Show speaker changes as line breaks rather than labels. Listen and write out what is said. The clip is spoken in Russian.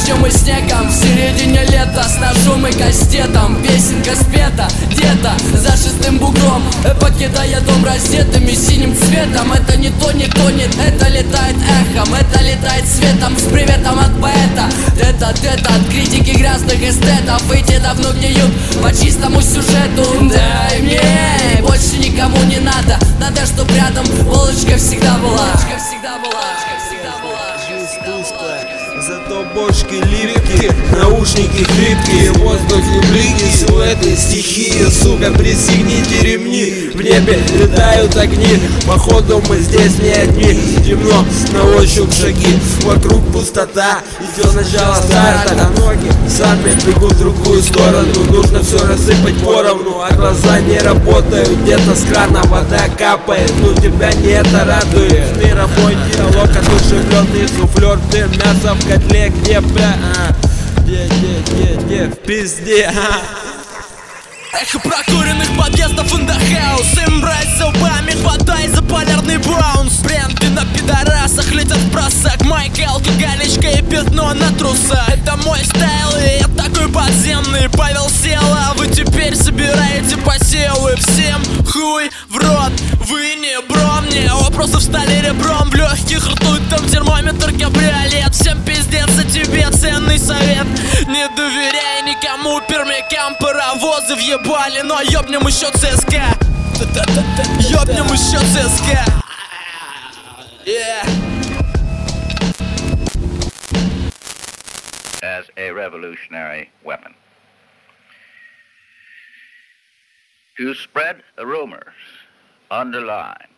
дождем и снегом, в середине лета с ножом и кастетом. Песенка спета где-то за шестым бугром, покидая дом раздетым и синим цветом. Это не тонет, это летает эхом, это летает светом с приветом от поэта. Это от критики грязных эстетов, эти давно гниют по чистому сюжету. Дай мне, больше никому не надо, надо, чтоб рядом полочка всегда была.
Зато бошки липкие, наушники хлипкие, в воздухе блики, силуэты, стихии. Сука, пристегните ремни, в небе летают огни. Походу мы здесь не одни, темно, на ощупь шаги. Вокруг пустота, идет начало старта. А ноги сами бегут в другую сторону. Нужно все рассыпать поровну, а глаза не работают. Где-то с крана вода капает, но тебя не это радует. Мировой диалог, одушевленный суфлер, дым, мясо в котле, где, бля, где, в пизде,
Эхо прокуренных подъездов in the house. Им брать зубами, хватай за полярный баунс. Бренды на пидорасах летят в просак. Майка, алкоголичка и пятно на трусах. Это мой стайл, и я такой подземный. Павел Села, вы теперь собираете посевы. Всем хуй в рот, вы не бро. Мне вопросы встали ребром. В легких ртуть, там термометр кабриолет. Всем пиздец, за тебе ценный совет. Не доверяй никому, пермякам паровозы въебали, но ёбнем еще ЦСКА. Ёбнем еще ЦСКА.
As a revolutionary weapon. To spread rumors, underline